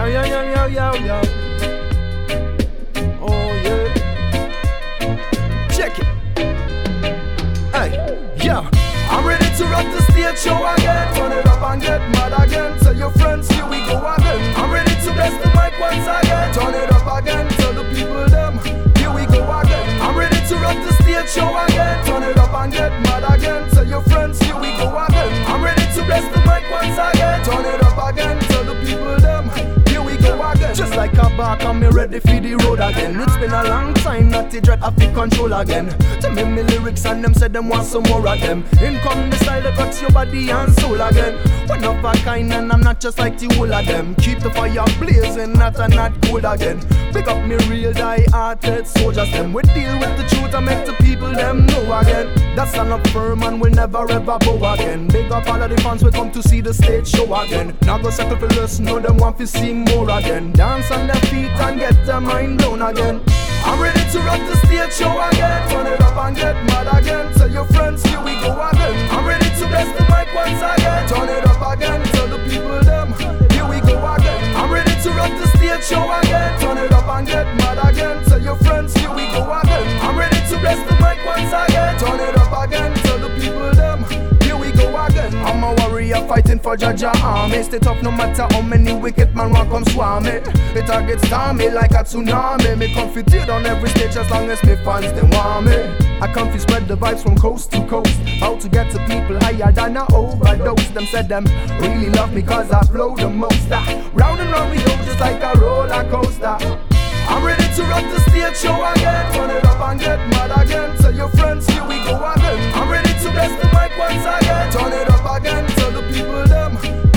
yo. Oh yeah. Check it. Hey, yeah. I'm ready to rock the stage show again. Turn it up and get mad again. Tell your friends, here we go again. I'm ready to bless the mic once again. Turn it up again. Tell the people them, here we go again. I'm ready to rock the stage show again. Turn it up and get mad again. Tell your friends, here we go again. I'm ready to bless the mic once again. Turn it up again. Tell the people them, here we go again. Just like a bark, I'm ready for the road again. It's been a long time that the dread have the control again. Tell me my lyrics and them said them want some more of them. In come the style that cuts your body and soul again. One of a kind and I'm not just like the whole of them. Keep the fire blazing, not cold again. Pick up me real die-hearted soldiers them. We deal with the truth and make the people them know again. That's stand up firm and we'll never ever bow again. Big up all of the fans we come to see the stage show again. Now go settle for less, no them want to sing more again. Dance on their feet and get their mind blown again. I'm ready to rock the stage show again. Turn it up and get mad again. Tell your friends, here we go again. I'm ready to bless the mic once again. Turn it up again. Tell the people them, here we go again. I'm ready to rock the stage show again. Turn it up and get mad again. Tell your friends, here we go again. I'm ready to bless the mic once again. Turn it up again. Tell the people them, here we go again. I'm a warrior fighting for Jaja army. Stay tough no matter how many wicked man want come swarm me. The target storm me like a tsunami. Me come fit it on every stage as long as me fans they want me. I come fi spread the vibes from coast to coast. How to get to people higher than a overdose. Them said them really love me cause I flow the most. Round and round we go just like a roller coaster. I'm ready to rock the stage show again. Turn it up and get mad again. Tell your friends, here we go again. I'm ready to bless the mic once again. Turn it up again. Tell the people them,